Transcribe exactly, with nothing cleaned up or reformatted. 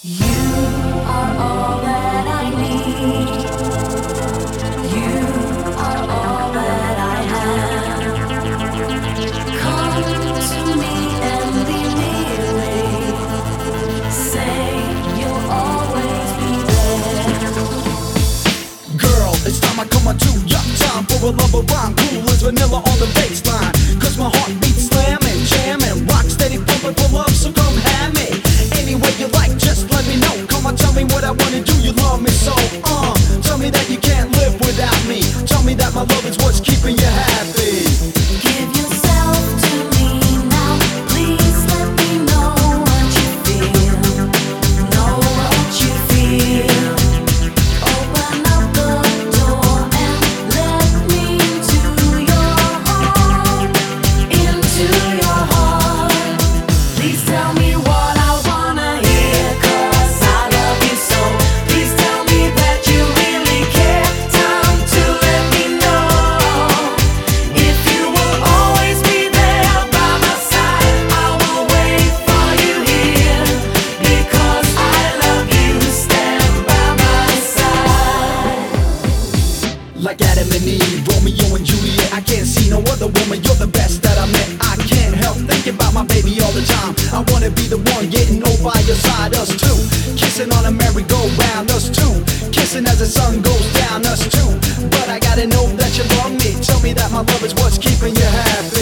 are all that I need. You are all that I have. Come to me and be near. Say you'll always be there. Girl, it's time I come on to ya. Time for a lover rhyme, cool as vanilla on the baseline. Cause my heart beats slamming, jamming, rock steady pumping for love, so come have me. Any way you like, just let me know. Come on, tell me what I wanna do, you love me so. Uh, tell me that you can't live without me. Tell me that my love is what's keeping you happy. Give yourself to me now. Please let me know what you feel. Know what you feel. Open up the door and let me into your heart. Into your heart. Please tell me what I wanna hear, 'cause I love you so. Please tell me that you really care. Time to let me know if you will always be there by my side. I will wait for you here, because I love you. Stand by my side. Like Adam and Eve, Romeo and Juliet, I can't see no other woman, you're the best that I met. I can't help thinking about my baby all the time. I wanna be the one getting old by your side, us two. Kissing on a merry-go-round, us two. Kissing as the sun goes down, us two. But I gotta know that you love me. Tell me that my love is what's keeping you happy.